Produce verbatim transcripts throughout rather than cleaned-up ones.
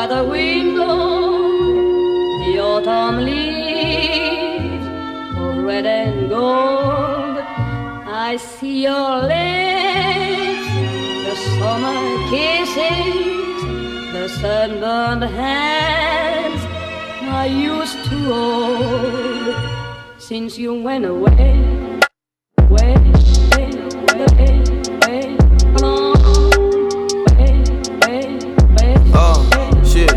by the window, the autumn leaves of red and gold. I see your lips, the summer kisses, the sunburned hands I used to hold. Since you went away, away, away, away, away, long way, way, way. Oh, shit.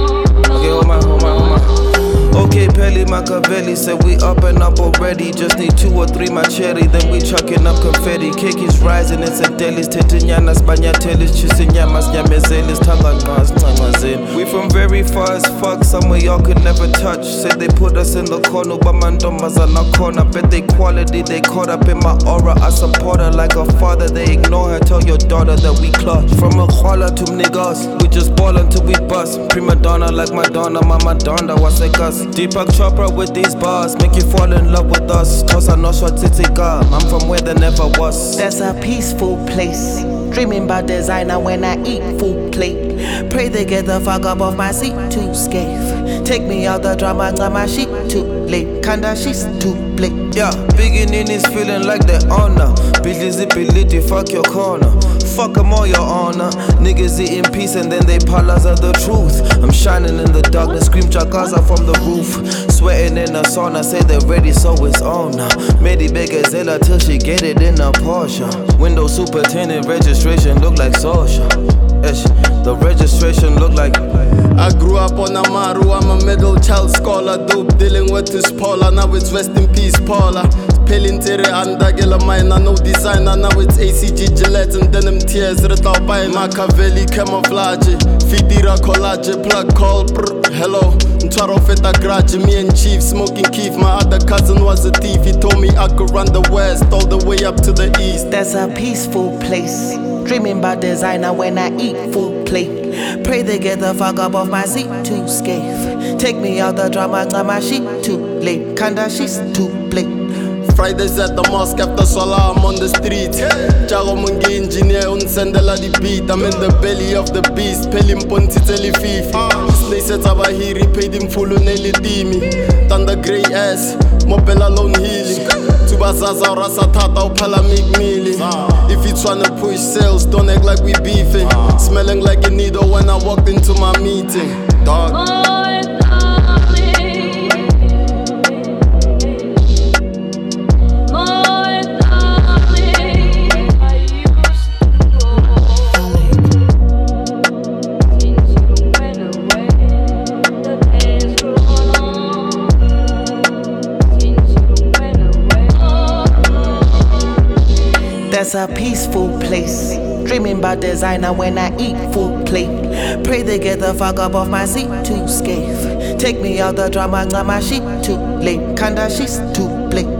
Okay, hold my, hold my, hold my. Okay, Pelly Machiavelli said we up and up already. Just need two or three machete, then we chucking up confetti. Cake is rising, it's a delis. Tetinyanas, banyatelis, chisinyamas, nyamezelis, tangangas, tangazin. We from very far as fuck, somewhere y'all could never touch. Said they put us in the corner, but mandomas are not corner. Bet they quality, they caught up in my aura. I support her like a father, they ignore her. Tell your daughter that we clutch. From a koala to niggas, we just ball until we bust. Prima donna like Madonna, mama donna, what's like us? Deepak Chopra with these bars, make you fall in love with us. Tosa no shwatitika, I'm from where there never was. That's a peaceful place, dreaming about designer when I eat food plate. Pray they get the fuck up off my seat too scave. Take me out the drama, my shit too late. Kinda she's too late. Yeah, beginning is feeling like the honor. Billy zippy fuck your corner. Fuck them all, your honor. Niggas eating peace and then they palace are the truth. I'm shining in the darkness, scream chakaza from the roof. Sweating in the sauna, say they're ready, so it's on now. Medi Begazella till she get it in a Porsche. Window super tinted, registration look like social. Ish, the registration look like. I grew up on Amaru, I'm a middle child scholar. Dope dealing with this Paula, now it's rest in peace Paula. Pelintere andagela mine, no designer, now it's A C G Gillette and denim tears. Retau by Machiavelli camouflage, Fidira collage, plug call, brr, hello. Ntwaro feta garage, me and Chief smoking Keef. My other cousin was a thief, he told me I could run the west all the way up to the east. That's a peaceful place, dreaming about designer when I eat food plate. Pray they get the fuck up off my seat too scave. Take me out the drama, my shit too late. Kinda she's too late. Fridays at the mosque after Salah, I'm on the street. Jago mungi engineer, unsendela di beat. I'm in the belly of the beast. Peli mponti teli fifi. Snake sets abahiri, paid him full uneli dimi. Thunder grey ass, mopela lone healing. Tubazaza rasa tata upala McMillan. If you tryna push sales, don't act like we beefing. Smelling like a needle when I walked into my meeting. Dog. That's a peaceful place, dreaming about designer when I eat food plate. Pray they get the fuck up off my seat too scave. Take me out the drama, my shit too late. Kinda she's too late.